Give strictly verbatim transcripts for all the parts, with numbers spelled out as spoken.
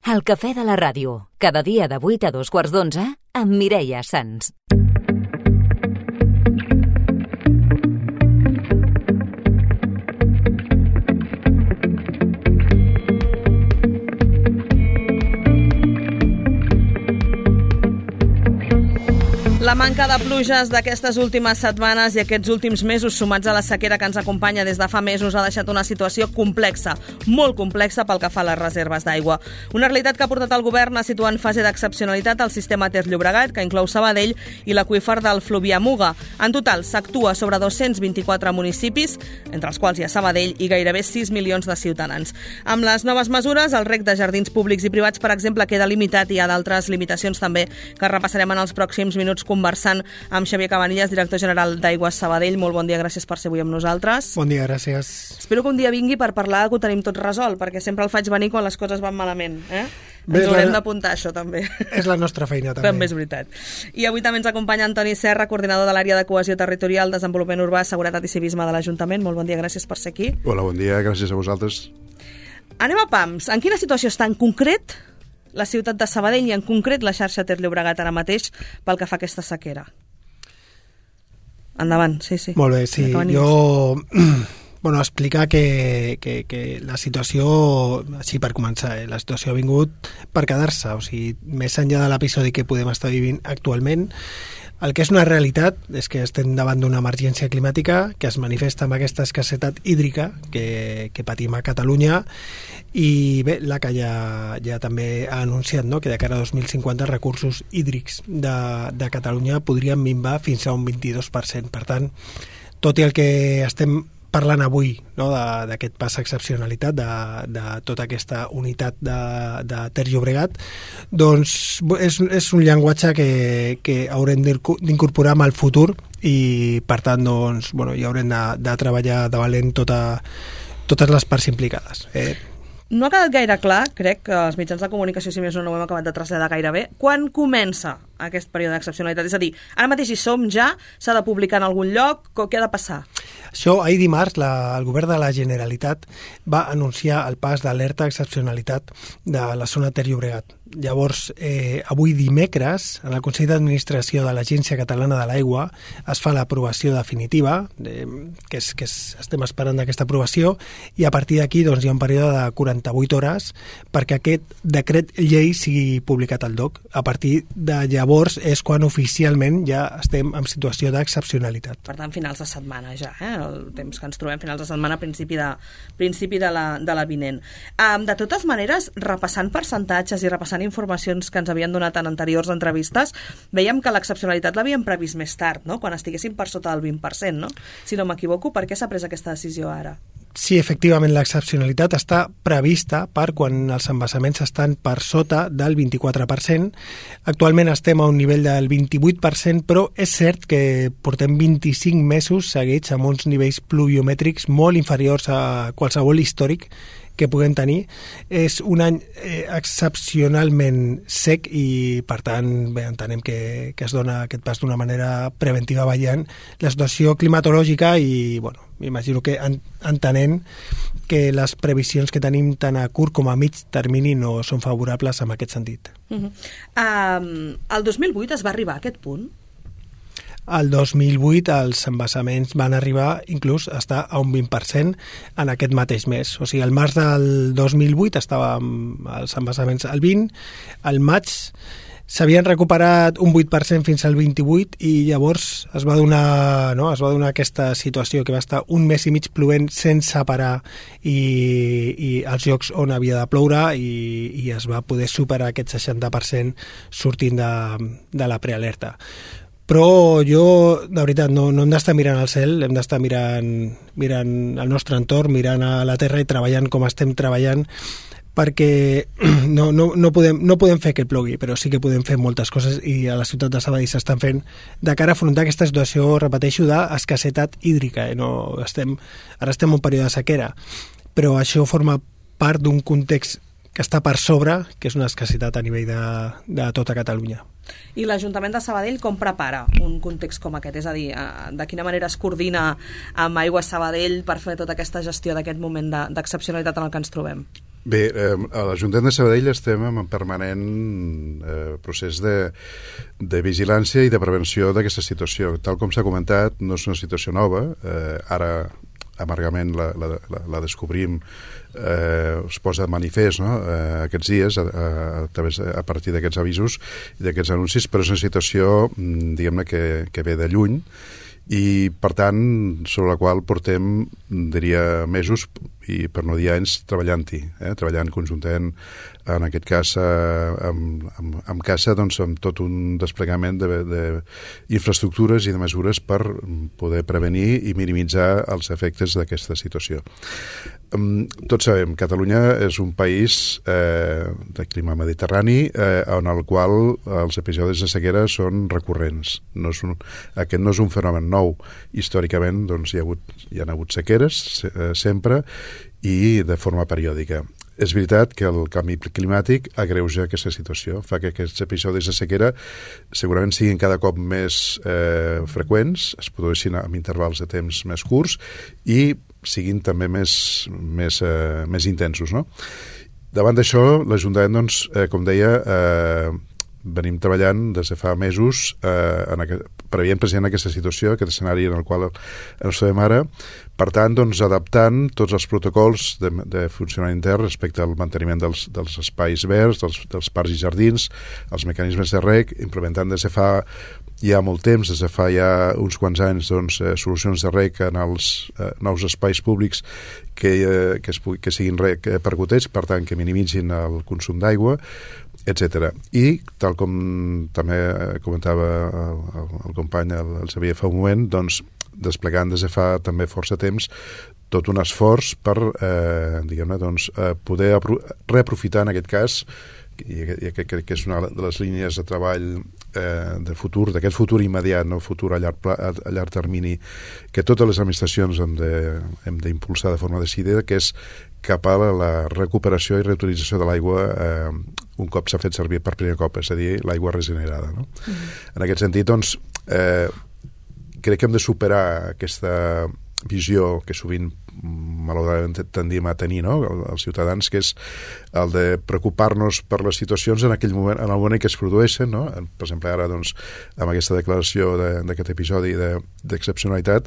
El cafè de la ràdio, cada dia de vuit a dos quarts d'onze, amb Mireia Sans. La manca de pluges d'aquestes últimes setmanes i aquests últims mesos, sumats a la sequera que ens acompanya des de fa mesos, ha deixat una situació complexa, molt complexa pel que fa a les reserves d'aigua. Una realitat que ha portat el govern a situar en fase d'excepcionalitat el sistema Ter-Llobregat, que inclou Sabadell i l'aqüífer del Fluvià-Muga. En total, s'actua sobre dos-cents vint-i-quatre municipis, entre els quals hi ha Sabadell i gairebé sis milions de ciutadans. Amb les noves mesures, el reg de jardins públics i privats, per exemple, queda limitat i hi ha d'altres limitacions també que repassarem en els pròxims minuts conversant amb Xavier Cabanillas, director general d'Aigües Sabadell. Molt bon dia, gràcies per ser avui amb nosaltres. Bon dia, gràcies. Espero que un dia vingui per parlar que ho tenim tot resolt, perquè sempre el faig venir quan les coses van malament. Eh? Bé, ens haurem la... d'apuntar això, també. És la nostra feina, també. També és veritat. I avui també ens acompanya Antoni Serra, coordinador de l'àrea de cohesió territorial, desenvolupament urbà, seguretat i civisme de l'Ajuntament. Molt bon dia, gràcies per ser aquí. Hola, bon dia, gràcies a vosaltres. Anem a pams. En quina situació està en concret la ciutat de Sabadell i en concret la xarxa Ter-Llobregat ara mateix pel que fa a aquesta sequera? Endavant, sí, sí. Molt bé, sí. Jo, bueno, explicar que, que, que la situació, així per començar, eh, la situació ha vingut per quedar-se, o sigui, més enllà de l'episodi que podem estar vivint actualment, el que és una realitat és que estem davant d'una emergència climàtica que es manifesta amb aquesta escassetat hídrica que, que patim a Catalunya i bé, l'A C A ja, ja també ha anunciat, no?, que de cara a dos mil cinquanta recursos hídrics de, de Catalunya podrien minvar fins a un vint-i-dos per cent. Per tant, tot i el que estem parlant avui, no, d'aquest pas excepcionalitat de, de tota aquesta unitat de, de Ter-Llobregat, doncs és, és un llenguatge que, que haurem d'incorporar amb el futur i per tant doncs, bueno, hi haurem de, de treballar de valent tota, totes les parts implicades. Eh, No ha quedat gaire clar, crec que els mitjans de comunicació, si més no, no ho hem acabat de traslladar gaire bé, quan comença aquest període d'excepcionalitat? És a dir, ara mateix hi som ja, s'ha de publicar en algun lloc, què ha de passar? Això, ahir dimarts, la, el govern de la Generalitat va anunciar el pas d'alerta excepcionalitat de la zona Ter-Llobregat. Llavors, eh, avui dimecres, en el Consell d'Administració de l'Agència Catalana de l'Aigua es fa l'aprovació definitiva, eh, que, és, que és, estem esperant aquesta aprovació, i a partir d'aquí doncs, hi ha un període de quaranta-vuit hores perquè aquest decret llei sigui publicat al D O C. A partir de llavors és quan oficialment ja estem en situació d'excepcionalitat. Per tant, finals de setmana ja, eh? El temps que ens trobem, finals de setmana, principi de, principi de la, de la vinent. Um, de totes maneres, repassant percentatges i repassant informacions que ens havien donat en anteriors entrevistes, veiem que l'excepcionalitat l'havíem previst més tard, no?, quan estiguéssim per sota del vint per cent, no? Si no m'equivoco, per què s'ha pres aquesta decisió ara? Sí, efectivament, l'excepcionalitat està prevista per quan els embassaments estan per sota del vint-i-quatre per cent. Actualment estem a un nivell del vint-i-vuit per cent, però és cert que portem vint-i-cinc mesos seguits amb uns nivells pluviomètrics molt inferiors a qualsevol històric que puguem tenir. És un any eh, excepcionalment sec i, per tant, bé, entenem que, que es dona aquest pas d'una manera preventiva veient la situació climatològica i, bueno, m'imagino que en, entenent que les previsions que tenim tant a curt com a mig termini no són favorables en aquest sentit. Uh-huh. um, el dos mil vuit es va arribar a aquest punt? El dos mil vuit els embassaments van arribar inclús a estar a un vint per cent en aquest mateix mes. O sigui, al març del dos mil vuit estàvem els embassaments al vint, al maig s'havien recuperat un vuit per cent fins al vint-i-vuit i llavors es va donar, no, es va donar aquesta situació que va estar un mes i mig plovent sense parar i, i als llocs on havia de ploure i, i es va poder superar aquest seixanta per cent sortint de, de la prealerta. Però jo, de veritat, no, no hem d'estar mirant al cel, hem d'estar mirant, mirant el nostre entorn, mirant a la terra i treballant com estem treballant, perquè no, no, no, podem, no podem fer que plogui, però sí que podem fer moltes coses i a la ciutat de Sabadell s'estan fent de cara a afrontar aquesta situació, repeteixo, d'escassetat hídrica. Eh? No, estem, ara estem en un període de sequera, però això forma part d'un context que està per sobre, que és una escassetat a nivell de, de tota Catalunya. I l'Ajuntament de Sabadell com prepara un context com aquest? És a dir, de quina manera es coordina amb Aigües Sabadell per fer tota aquesta gestió d'aquest moment d'excepcionalitat en el que ens trobem? Bé, eh, a l'Ajuntament de Sabadell estem en permanent eh, procés de, de vigilància i de prevenció d'aquesta situació. Tal com s'ha comentat, no és una situació nova. Eh, ara amargament la, la, la, la descobrim, eh, es posa de manifest, no? eh, aquests dies a, a, a, a partir d'aquests avisos i d'aquests anuncis, però és una situació, diguem-ne, que, que ve de lluny i, per tant, sobre la qual portem, diria, mesos, i per no dir anys, treballant-hi, eh? treballant conjuntament, en aquest cas, eh, amb, amb, amb CASA, doncs, amb tot un desplegament d'infraestructures i de mesures per poder prevenir i minimitzar els efectes d'aquesta situació. Um, tots sabem, Catalunya és un país eh, de clima mediterrani eh, en el qual els episodis de sequera són recurrents. No és un, aquest no és un fenomen nou. Històricament doncs, hi ha hagut, hi ha hagut sequeres eh, sempre i de forma periòdica. És veritat que el canvi climàtic agreuja aquesta situació, fa que aquests episodis de sequera segurament siguin cada cop més eh, freqüents, es produeixin amb intervals de temps més curts i siguin també més, més, eh, més intensos, no? Davant d'això, l'Ajuntament, doncs, eh, com deia, eh, venim treballant des de fa mesos eh, en aquest, preveient precisament aquesta situació, aquest escenari en el qual ens trobem ara, per tant, doncs, adaptant tots els protocols de, de funcionament intern respecte al manteniment dels, dels espais verds, dels, dels parcs i jardins, els mecanismes de reg, implementant des de fa ja molt temps, des de fa ja uns quants anys, doncs, eh, solucions de reg en els eh, nous espais públics que, eh, que, es, que siguin reg percutets, per tant, que minimitzin el consum d'aigua, etcètera. I, tal com també comentava el, el, el company, el, el Xavier, fa un moment, doncs, desplegant des de fa també força temps tot un esforç per, eh, diguem-ne, doncs, eh, poder reaprofitar, en aquest cas, i, i que crec que és una de les línies de treball eh, de futur, d'aquest futur immediat, no futur a llarg, a, a llarg termini, que totes les administracions hem de, hem d'impulsar de forma decidida, que és cap a la, la recuperació i reutilització de l'aigua eh, un cop s'ha fet servir per primer cop, és a dir, l'aigua regenerada. No? Mm. En aquest sentit, doncs, eh, crec que hem de superar aquesta visió que sovint malauradament tendim a tenir, no? Els ciutadans, que és el de preocupar-nos per les situacions en aquell moment, en el moment en què es produeixen, no? Per exemple, ara, doncs, amb aquesta declaració d'aquest episodi d'excepcionalitat,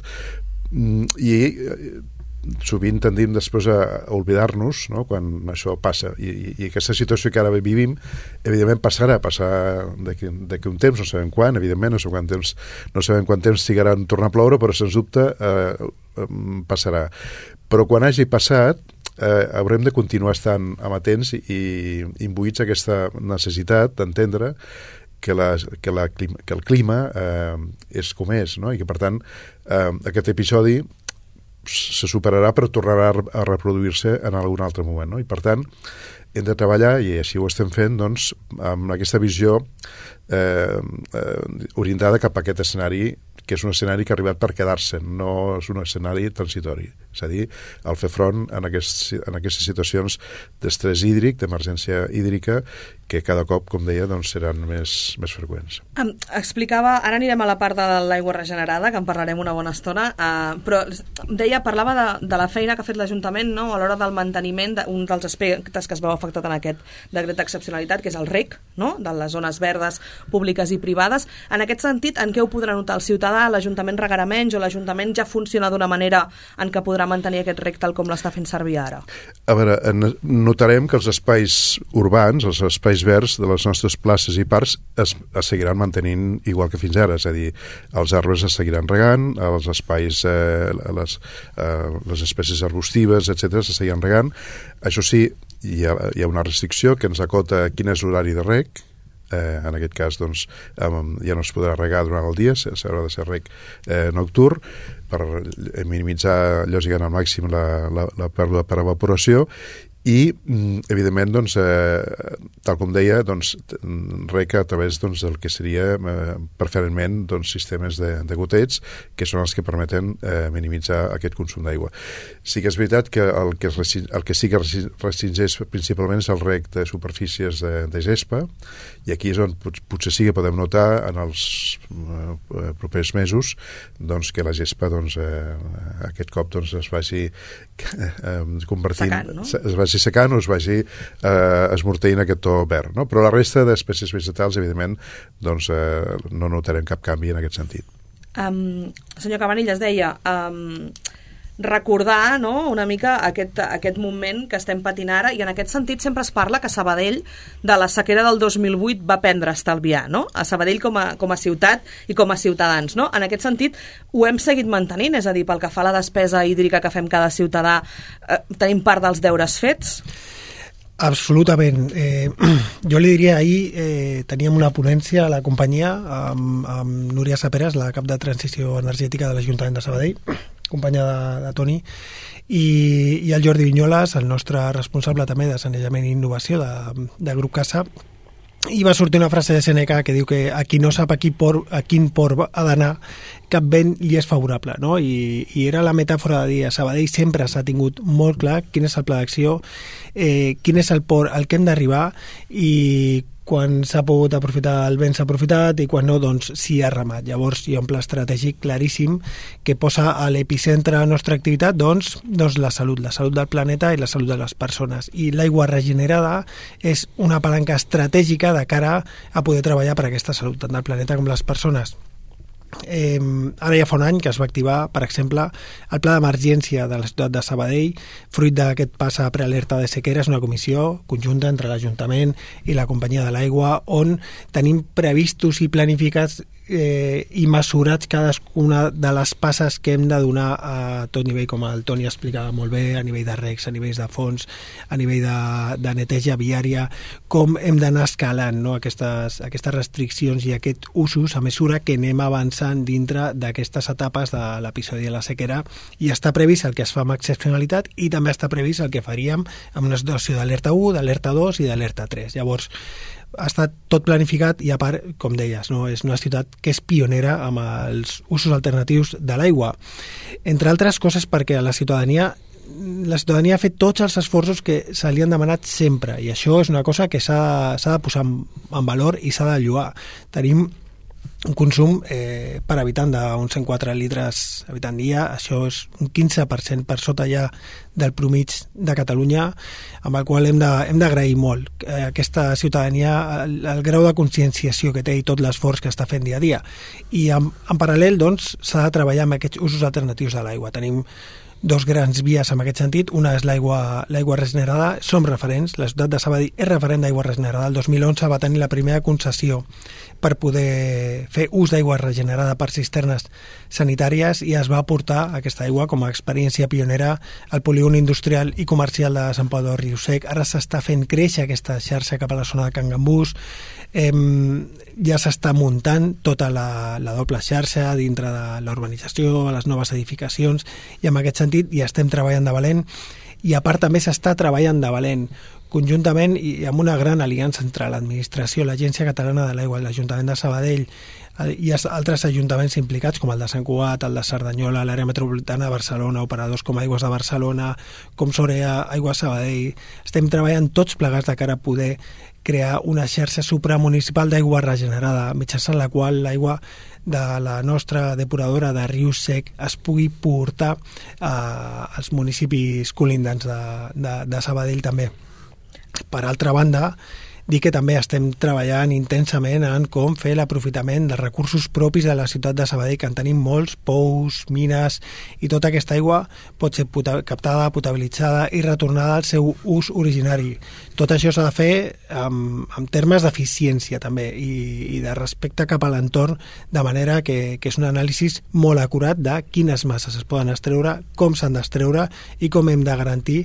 i sovint tendim després a oblidar-nos, no?, quan això passa, I, i aquesta situació que ara vivim evidentment passarà, passarà d'aquí un temps, no sabem quan, evidentment no sabem quant temps, no sabem quant temps trigarà en tornar a ploure, però sens dubte eh, passarà, però quan hagi passat eh, haurem de continuar estant amatents i imbuïts aquesta necessitat d'entendre que, la, que, la, que el clima eh, és com és, no? I que per tant eh, aquest episodi se superarà però tornarà a reproduir-se en algun altre moment, no? I per tant hem de treballar, i així ho estem fent, doncs, amb aquesta visió eh, eh, orientada cap a aquest escenari, que és un escenari que ha arribat per quedar-se, no és un escenari transitori, és a dir, el fer front en, aquest, en aquestes situacions d'estrès hídric, d'emergència hídrica, que cada cop, com deia, doncs, seran més, més freqüents. Um, explicava, ara anirem a la part de l'aigua regenerada, que en parlarem una bona estona, uh, però deia, parlava de, de la feina que ha fet l'Ajuntament, no?, a l'hora del manteniment d'un dels aspectes que es veu afectat en aquest decret d'excepcionalitat, que és el reg, no?, de les zones verdes públiques i privades. En aquest sentit, en què ho podrà notar el ciutadà? L'Ajuntament regarà menys o l'Ajuntament ja funciona d'una manera en què podrà mantenir aquest reg tal com l'està fent servir ara? A veure, notarem que els espais urbans, els espais verds de les nostres places i parcs es, es seguiran mantenint igual que fins ara, és a dir, els arbres es seguiran regant, els espais, eh, les, eh, les espècies arbustives, etcètera, se seguiran regant. Això sí, hi ha, hi ha una restricció que ens acota quin és l'horari de reg. Eh, en aquest cas, doncs, eh, ja no es podrà regar durant el dia, s'haurà de ser reg eh, nocturn, per minimitzar, lògicament, al màxim la, la, la pèrdua per evaporació, i, evidentment, doncs, eh, tal com deia, doncs, rec a través doncs, del que seria eh, preferentment doncs, sistemes de, de goteig, que són els que permeten eh, minimitzar aquest consum d'aigua. Sí que és veritat que el que, es, el que sí que restringeix principalment és el rec de superfícies de, de gespa, i aquí és on pot, potser sí que podem notar en els eh, propers mesos doncs, que la gespa doncs, eh, aquest cop doncs, es vagi eh, convertint, secant, no? es vagi secant o es vagi eh, esmorteint aquest to verd, no? Però la resta d'espècies vegetals, evidentment, doncs, eh, no notarem cap canvi en aquest sentit. Um, senyor Cabanillas deia um, recordar, no?, una mica aquest, aquest moment que estem patint ara, i en aquest sentit sempre es parla que Sabadell de la sequera del dos mil vuit va aprendre a estalviar, no? A Sabadell com a, com a ciutat i com a ciutadans, no? En aquest sentit ho hem seguit mantenint, és a dir, pel que fa a la despesa hídrica que fem cada ciutadà, eh, tenim part dels deures fets? Absolutament. Eh, jo li diria, ahir eh, teníem una ponència a la companyia amb, amb Núria Saperas, la cap de Transició Energètica de l'Ajuntament de Sabadell, companya de, de Toni, i, i el Jordi Vinyoles, el nostre responsable també de Sanejament i Innovació de, de Grup Casa, i va sortir una frase de Sèneca que diu que a qui no sap a, qui por, a quin port ha d'anar, cap vent li és favorable, no? I, i era la metàfora de dir, a Sabadell sempre s'ha tingut molt clar quin és el pla d'acció, eh, quin és el port al que hem d'arribar, i quan s'ha pogut aprofitar el vent s'ha aprofitat, i quan no, doncs s'hi ha remat. Llavors hi ha un pla estratègic claríssim que posa a l'epicentre de la nostra activitat doncs, doncs la salut, la salut del planeta i la salut de les persones. I l'aigua regenerada és una palanca estratègica de cara a poder treballar per aquesta salut, tant del planeta com les persones. Eh, ara ja fa un any que es va activar, per exemple, el pla d'emergència de la ciutat de Sabadell, fruit d'aquest pas a prealerta de sequera. És una comissió conjunta entre l'Ajuntament i la Companyia de l'Aigua, on tenim previstos i planificats eh, i mesurats cadascuna de les passes que hem de donar a tot nivell, com el Toni explicava molt bé, a nivell de recs, a nivell de fons, a nivell de, de neteja viària, com hem d'anar escalant, no?, aquestes, aquestes restriccions i aquests usos a mesura que anem avançant dintre d'aquestes etapes de l'episodi de la sequera, i està previst el que es fa amb excepcionalitat, i també està previst el que faríem amb una situació d'alerta u, d'alerta dos i d'alerta tres. Llavors, ha estat tot planificat, i a part, com deies, no, és una ciutat que és pionera amb els usos alternatius de l'aigua. Entre altres coses perquè la ciutadania la ciutadania ha fet tots els esforços que se li han demanat sempre, i això és una cosa que s'ha de posar en valor i s'ha de lloar. Tenim un consum eh, per habitant d'uns cent quatre litres habitant dia, això és un quinze per cent per sota ja del promig de Catalunya, amb el qual hem de, hem d'agrair molt eh, aquesta ciutadania, el, el grau de conscienciació que té i tot l'esforç que està fent dia a dia. I en, en paral·lel, doncs, s'ha de treballar amb aquests usos alternatius de l'aigua. Tenim dos grans vies en aquest sentit. Una és l'aigua l'aigua regenerada. Som referents, la ciutat de Sabadell és referent d'aigua regenerada. El dos mil onze va tenir la primera concessió per poder fer ús d'aigua regenerada per cisternes sanitàries, i es va aportar aquesta aigua com a experiència pionera al polígon industrial i comercial de Sant Pau de Riu-sec. Ara s'està fent créixer aquesta xarxa cap a la zona de Can Gambús. Eh, ja s'està muntant tota la, la doble xarxa dintre de la urbanització, les noves edificacions, i en aquest sentit ja estem treballant de valent, i a part també s'està treballant de valent conjuntament i amb una gran aliança entre l'administració, l'Agència Catalana de l'Aigua, l'Ajuntament de Sabadell i altres ajuntaments implicats, com el de Sant Cugat, el de Cerdanyola, l'àrea metropolitana de Barcelona, operadors com Aigües de Barcelona, com Sorea, Aigua Sabadell. Estem treballant tots plegats de cara a poder crear una xarxa supramunicipal d'aigua regenerada, mitjançant la qual l'aigua de la nostra depuradora de Riu-sec es pugui portar eh, als municipis colindants de, de, de Sabadell també. Per altra banda, dir que també estem treballant intensament en com fer l'aprofitament dels recursos propis de la ciutat de Sabadell, que en tenim molts, pous, mines, i tota aquesta aigua pot ser captada, potabilitzada i retornada al seu ús originari. Tot això s'ha de fer amb, amb termes d'eficiència també i, i de respecte cap a l'entorn, de manera que, que és un anàlisi molt acurat de quines masses es poden extreure, com s'han d'extreure i com hem de garantir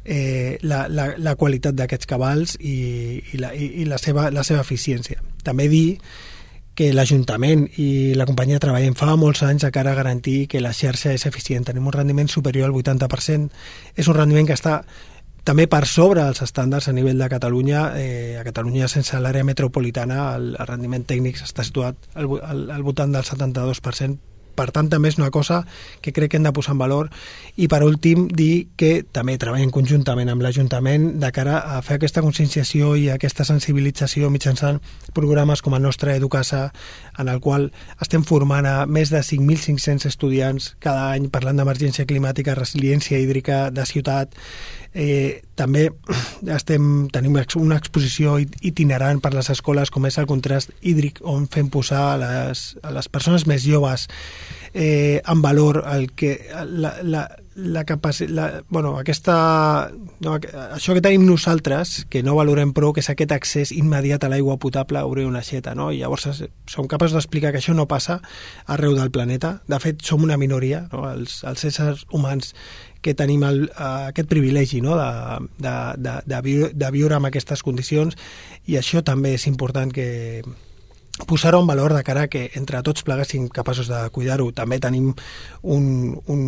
eh, la, la, la qualitat d'aquests cabals i, i, la, i, i la, seva, la seva eficiència. També dir que l'Ajuntament i la companyia treballen fa molts anys a cara a garantir que la xarxa és eficient. Tenim un rendiment superior al vuitanta per cent. És un rendiment que està també per sobre els estàndards a nivell de Catalunya. Eh, a Catalunya, sense l'àrea metropolitana, el, el rendiment tècnic està situat al, al, al voltant del setanta-dos per cent. Per tant, també és una cosa que crec que hem de posar en valor. I, per últim, dir que també treballem conjuntament amb l'Ajuntament de cara a fer aquesta conscienciació i aquesta sensibilització mitjançant programes com el nostre Educasa, en el qual estem formant a més de cinc mil cinc-cents estudiants cada any parlant d'emergència climàtica, resiliència hídrica, de ciutat. Eh, també estem, tenim una exposició itinerant per les escoles com és el contrast hídric, on fem posar a les, a les persones més joves eh, en valor el que la, la, la capacitat, la, bueno, aquesta, no, això que tenim nosaltres, que no valorem prou, que és aquest accés immediat a l'aigua potable, obrir una aixeta, no? I llavors som capaços d'explicar que això no passa arreu del planeta. De fet, som una minoria, no? els, els éssers humans que tenim el, uh, aquest privilegi, no? de, de, de, de, viure, de viure en aquestes condicions, i això també és important que posar-ho en valor de cara que entre tots plegats siguin capaços de cuidar-ho. També tenim un, un,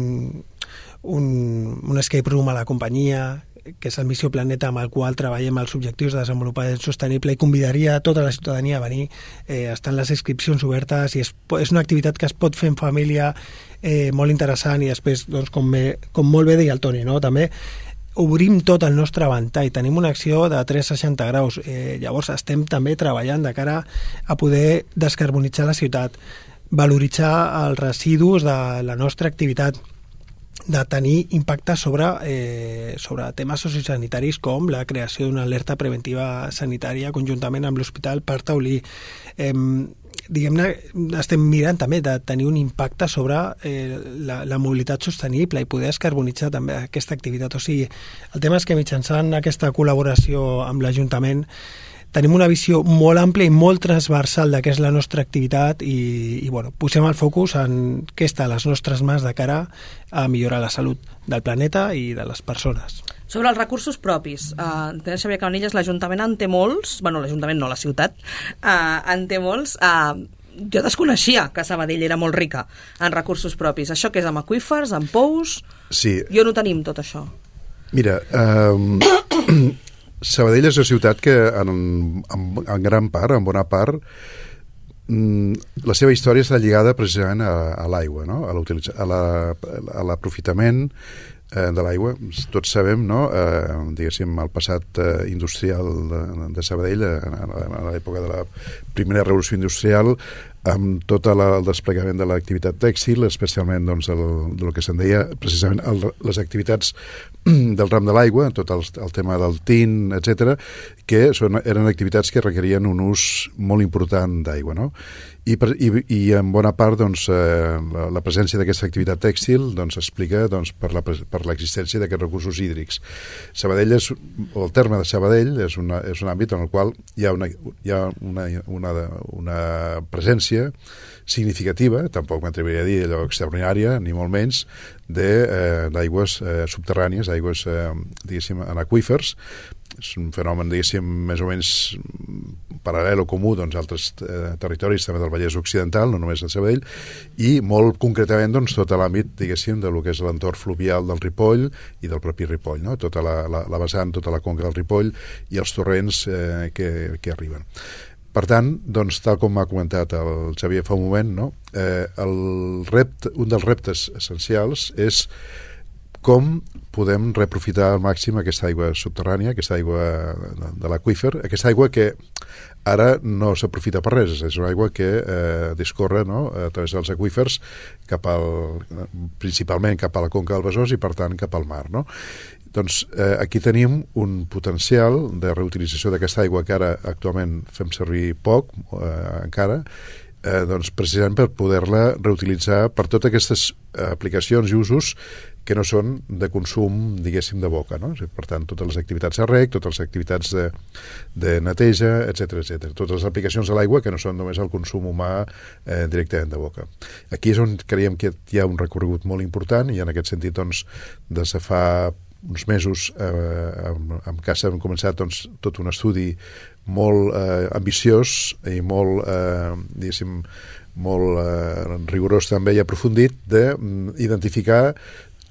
un, un escape room a la companyia, que és el Missió Planeta, amb el qual treballem els objectius de desenvolupament sostenible, i convidaria a tota la ciutadania a venir. Eh, estan les inscripcions obertes i és, és una activitat que es pot fer en família, eh, molt interessant, i després, doncs, com, me, com molt bé deia el Toni, no? També obrim tot el nostre ventall, tenim una acció de tres cents seixanta graus, eh, llavors estem també treballant de cara a poder descarbonitzar la ciutat, valoritzar els residus de la nostra activitat, de tenir impacte sobre, eh, sobre temes sociosanitaris com la creació d'una alerta preventiva sanitària conjuntament amb l'Hospital Parc Taulí. Eh, diguem-ne, estem mirant també de tenir un impacte sobre eh, la, la mobilitat sostenible i poder descarbonitzar també aquesta activitat. O sigui, el tema és que mitjançant aquesta col·laboració amb l'Ajuntament tenim una visió molt àmplia i molt transversal de què és la nostra activitat, i, i bueno, posem el focus en què està a les nostres mans de cara a millorar la salut del planeta i de les persones. Sobre els recursos propis, uh, entenc, Xavier Cabanillas, l'Ajuntament en té molts, bueno, l'Ajuntament no, la ciutat, uh, en té molts. Uh, jo desconeixia que Sabadell era molt rica en recursos propis. Això que és amb aqüífers, amb pous... Sí. Jo no tenim tot això. Mira, eh... Sabadell és una ciutat que en, en, en gran part, en bona part, la seva història està lligada precisament a, a l'aigua, no? A l'aprofitament eh, de l'aigua. Tots sabem, no? eh, diguéssim, el passat eh, industrial de, de Sabadell, a l'època de la primera revolució industrial, amb tot el desplegament de l'activitat tèxtil, especialment doncs, el, del que se'n deia precisament el, les activitats del ram de l'aigua, tot el, el tema del tint, etcètera, que són, eren activitats que requerien un ús molt important d'aigua, no? I, per, i, i en bona part doncs, eh, la, la presència d'aquesta activitat tèxtil doncs, explica doncs, per la, per l'existència d'aquests recursos hídrics. Sabadell és, o el terme de Sabadell és, una, és un àmbit en el qual hi ha una, hi ha una, una, una presència significativa, tampoc m'atreviria a dir allò extraordinària, ni molt menys, d'aigües eh, eh, subterrànies, aigües, eh, diguéssim, en aqüífers. És un fenomen, diguéssim, més o menys paral·lel o comú doncs, a altres eh, territoris també del Vallès Occidental, no només de Sabadell, i molt concretament doncs, tot l'àmbit, diguéssim, de lo que és l'entorn fluvial del Ripoll i del propi Ripoll, no? Tota la, la, la vessant, tota la conca del Ripoll i els torrents eh, que, que arriben. Per tant, doncs, tal com m'ha comentat el Xavier fa un moment, no? eh, el repte, un dels reptes essencials és com podem reaprofitar al màxim aquesta aigua subterrània, aquesta aigua de l'aqüífer, aquesta aigua que ara no s'aprofita per res, és una aigua que eh, discorre, no?, a través dels aqüífers cap al, principalment cap a la conca del Besòs i per tant cap al mar, no? Doncs eh, aquí tenim un potencial de reutilització d'aquesta aigua que ara actualment fem servir poc eh, encara, eh, doncs precisament per poder-la reutilitzar per totes aquestes aplicacions i usos que no són de consum, diguéssim, de boca, no? Per tant, totes les activitats de reg, totes les activitats de, de neteja, etcètera, etcètera. Totes les aplicacions de l'aigua que no són només el consum humà eh, directament de boca. Aquí és on creiem que hi ha un recorregut molt important i en aquest sentit, doncs, des de fa uns mesos eh, amb, amb CASA hem començat doncs, tot un estudi molt eh, ambiciós i molt, eh, diguéssim, molt eh, rigorós també i aprofundit d'identificar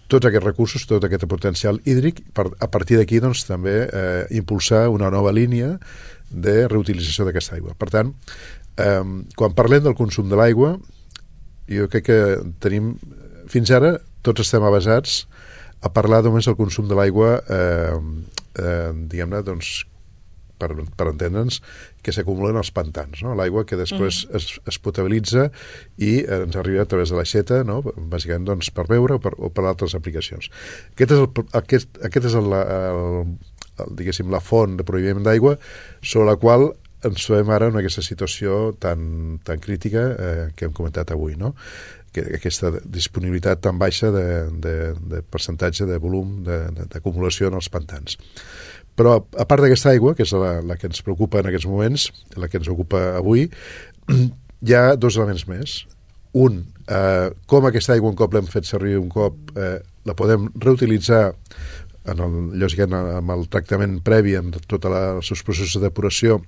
tots aquests recursos, tot aquest potencial hídric, per, a partir d'aquí doncs, també eh, impulsar una nova línia de reutilització d'aquesta aigua. Per tant, eh, quan parlem del consum de l'aigua, jo crec que tenim, fins ara, tots estem avasats a parlar només del consum de l'aigua, eh, eh, diguem-ne, doncs, per, per entendre'ns, que s'acumulen als pantans, no? L'aigua que després mm. es, es potabilitza i ens arriba a través de l'aixeta, no? Bàsicament doncs, per beure o per, o per altres aplicacions. Aquest és, el, aquest, aquest és el, el, el, diguéssim, la font de proveïment d'aigua sobre la qual ens trobem ara en aquesta situació tan, tan crítica eh, que hem comentat avui, no? Que aquesta disponibilitat tan baixa de, de, de percentatge de volum d'acumulació en els pantans. Però a part d'aquesta aigua, que és la, la que ens preocupa en aquests moments, la que ens ocupa avui, hi ha dos elements més. Un, eh, com aquesta aigua un cop l'hem fet servir un cop, eh, la podem reutilitzar en el, lògicament amb el tractament previ, amb tots els seus processos de depuració,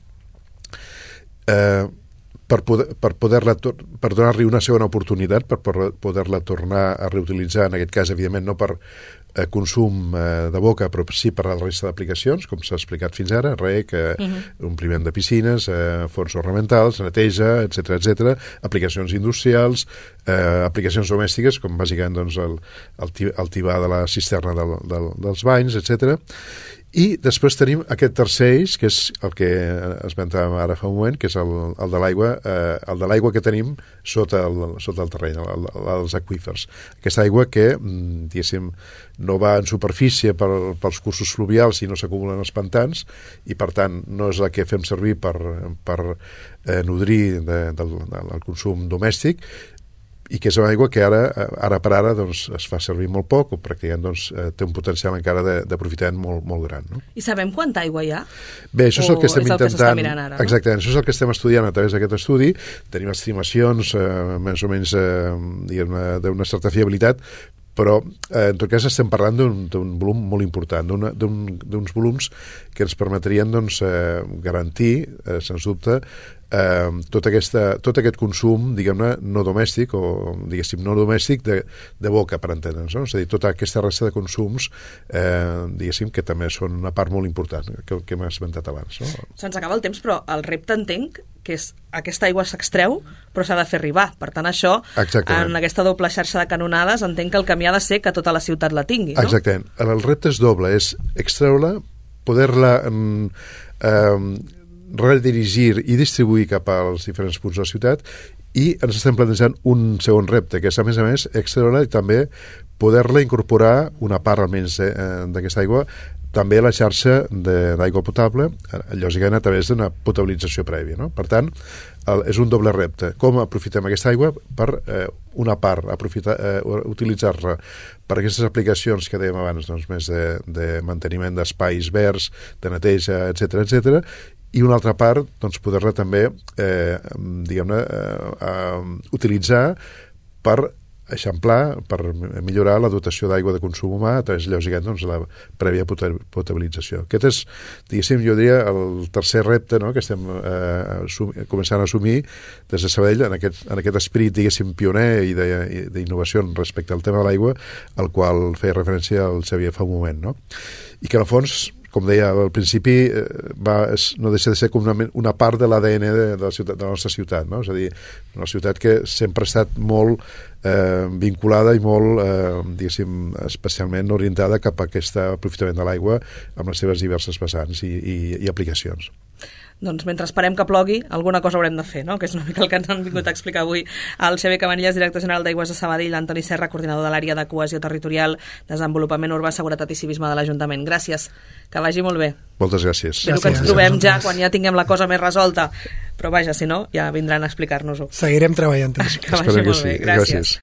eh, per poder, per poder-la per donar-li una segona oportunitat, per poder-la tornar a reutilitzar, en aquest cas, evidentment, no per eh, consum eh, de boca, però sí per a la resta d'aplicacions, com s'ha explicat fins ara, rec, eh, uh-huh. ompliment de piscines, eh, fons ornamentals, neteja, etcètera, etcètera, aplicacions industrials, eh, aplicacions domèstiques, com bàsicament doncs, el, el, el tibar de la cisterna del, del, dels banys, etcètera. I després tenim aquest tercer eix, que és el que esmentàvem ara fa un moment, que és el, el de l'aigua eh, el de l'aigua que tenim sota el, sota el terreny, el, el, els aqüífers. Aquesta aigua que, diguéssim, no va en superfície per, pels cursos fluvials i no s'acumulen els pantans, i per tant no és la que fem servir per, per eh, nodrir de, del, del consum domèstic, i que és una aigua que ara, ara per ara doncs, es fa servir molt poc, o pràcticament doncs, té un potencial encara d'aprofitament molt, molt gran. No? I sabem quanta aigua hi ha? Bé, això és el que estem és el intentant... Que ara, no? Exactament, això és el que estem estudiant a través d'aquest estudi. Tenim estimacions eh, més o menys eh, d'una certa fiabilitat, però eh, en tot cas estem parlant d'un volum molt important, d'uns volums que ens permetrien doncs, eh, garantir, eh, sens dubte, eh, tot, aquesta, tot aquest consum, diguem-ne, no domèstic, o diguéssim no domèstic de, de boca, per entendre'ns, no? És a dir, tota aquesta resta de consums, eh, diguéssim, que també són una part molt important, que, que hem esmentat abans. No? Se'ns acaba el temps, però el repte entenc que és aquesta aigua s'extreu, però s'ha de fer arribar. Per tant, això, Exactament. En aquesta doble xarxa de canonades, entenc que el camí ha de ser que tota la ciutat la tingui, no? Exactament. El repte és doble, és extreure-la, poder-la eh, redirigir i distribuir cap als diferents punts de la ciutat, i ens estem plantejant un segon repte, que és, a més a més, extreure-la i també poder-la incorporar, una part almenys eh, d'aquesta aigua, també la xarxa d'aigua potable, lògicament a través d'una potabilització prèvia. No? Per tant, el, és un doble repte. Com aprofitem aquesta aigua per eh, una part, aprofitar, eh, utilitzar-la per aquestes aplicacions que dèiem abans, doncs, més de, de manteniment d'espais verds, de neteja, etcètera, etcètera, i una altra part, doncs, poder-la també eh, diguem-ne, eh, eh, utilitzar per eixamplar, per millorar la dotació d'aigua de consum humà a través, lògicament, doncs, la prèvia potabilització. Aquest és, diguéssim, jo diria, el tercer repte, no?, que estem eh, assumir, començant a assumir des de Sabadell, en aquest, en aquest esperit, diguéssim, pioner i d'innovació respecte al tema de l'aigua, al qual feia referència el Xavier fa un moment, no? I que, en el fons, com deia al principi, va, és, no deixa de ser com una, una part de l'A D N de, de, la ciutat, de la nostra ciutat, no? És a dir, una ciutat que sempre ha estat molt eh, vinculada i molt, eh, diguéssim, especialment orientada cap a aquest aprofitament de l'aigua amb les seves diverses vessants i, i, i aplicacions. Doncs mentre esperem que plogui, alguna cosa haurem de fer, no? Que és una mica el que ens han vingut a explicar avui el Xavier Cabanillas, director general d'Aigües de Sabadell, l'Antoni Serra, coordinador de l'àrea de cohesió territorial, desenvolupament urbà, seguretat i civisme de l'Ajuntament. Gràcies, que vagi molt bé. Moltes gràcies. Espero que ens trobem ja quan ja tinguem la cosa més resolta, però vaja, si no, ja vindran a explicar-nos-ho. Seguirem treballant. Que vagi molt bé. Gràcies.